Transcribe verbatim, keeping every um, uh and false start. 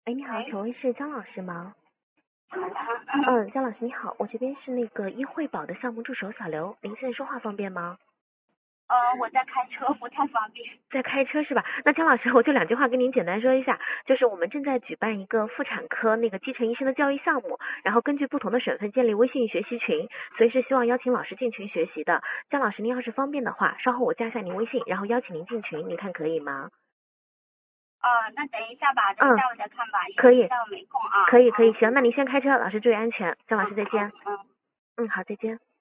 哎，你好， 喂， 请问是姜老师吗？ 嗯， 嗯，姜老师你好，我这边是那个医惠保的项目助手小刘，您现在说话方便吗？ 呃，我在开车，不太方便。 在开车是吧？那姜老师，我就两句话跟您简单说一下，就是我们正在举办一个妇产科那个基层医生的教育项目，然后根据不同的省份建立微信学习群，所以是希望邀请老师进群学习的。姜老师，您要是方便的话，稍后我加一下您微信，然后邀请您进群，您看可以吗？ 呃，那等一下吧，等一嗯， 下我再看吧，因可以， 为现在我没空啊。 可以，可以，行，那您先开车，老师注意安全，姜老师再见。 嗯嗯。 嗯，好，再见。